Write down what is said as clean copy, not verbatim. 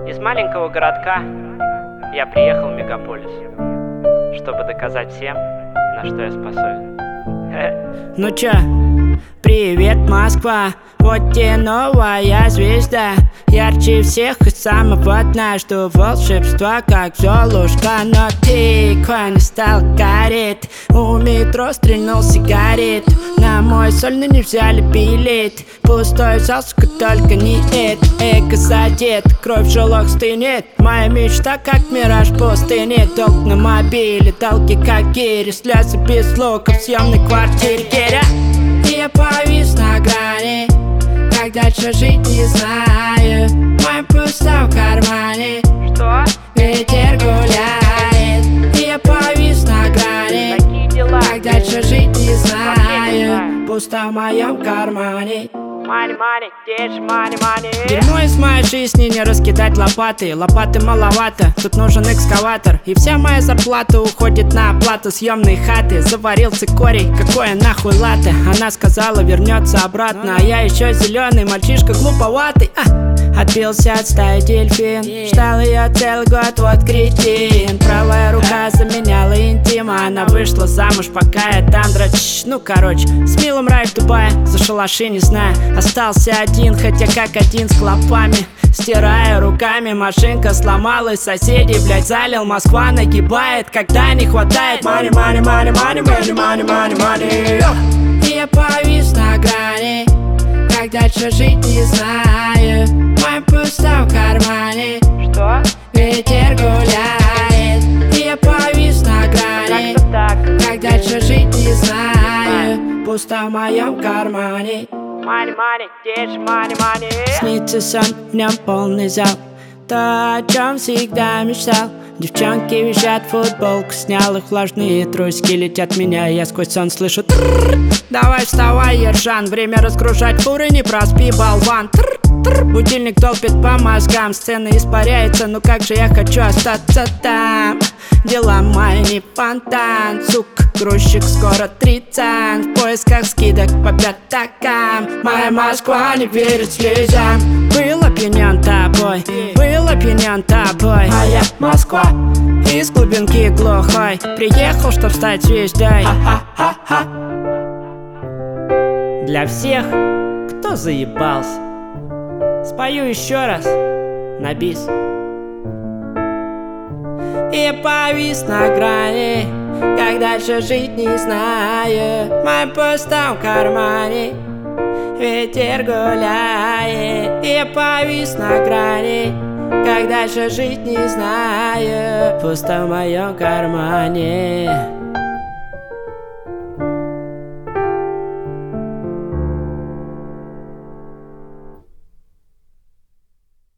Из маленького городка я приехал в мегаполис, чтобы доказать всем, на что я способен. Ну чё, привет, Москва, вот тебе новая звезда. Ярче всех и самого дна, что волшебство как Золушка. Но тиква не стал гореть, у метро стрельнул сигарет. На мой сольный не взяли билет, пустой зал, сука, только не это. Эго задет, кровь в жилах стынет, моя мечта как мираж пустыни. Долг на мобиле, долги как гири, слезы без лука в съемной квартире. Я повис на грани, как дальше жить не знаю. Мой пустой в кармане, Что? ветер гуляет. Я повис на грани, Такие дела. как дальше жить не не знаю. знаю. Пусто в моем кармане. Мани, где же мани? Дерьмо из моей жизни не раскидать лопаты. Лопаты маловато, тут нужен экскаватор. И вся моя зарплата уходит на оплату съемной хаты. Заварил цикорий, какое нахуй латте. Она сказала, вернется обратно, а я еще зеленый мальчишка глуповатый. Отбился от стаи дельфин, ждал ее целый год, вот кретин. Правая рука заменяла интим, а она вышла замуж, пока я там ну короче, с милым рай в Дубае, за шалаши не знаю. Остался один, хотя как один с клопами. Стирая руками, машинка сломалась, соседей, блять, залил, Москва нагибает, когда не хватает money. Я повис на грани, как дальше жить не знаю. Мой пустой в кармане, Что? ветер гуляет. Я повис на грани, Как-то так. как дальше жить не знаю. Пусто в моем кармане. Мани, где же мани? Снится сон, в нем полный зал, то, о чем всегда мечтал. Девчонки визжат, футболку снял, их влажные трусики летят меня, я сквозь сон слышу трррр. Давай вставай, Ержан, время разгружать фуры, не проспи, болван. Трррр. Будильник толпит по мозгам, сцена испаряется, ну как же я хочу остаться там. Дела мои не фонтан, сук, грузчик скоро 30, в поисках скидок по пятакам. Моя Москва не верит слезам. Был опьянен тобой, был опьянен тобой. Моя Москва из глубинки глухой, приехал, чтоб стать звездой. Для всех, кто заебался, спою еще раз на бис. И повис на грани, как дальше жить не знаю. Мой пустом кармане, ветер гуляет. И повис на грани, как дальше жить не знаю. Пусто в моем кармане.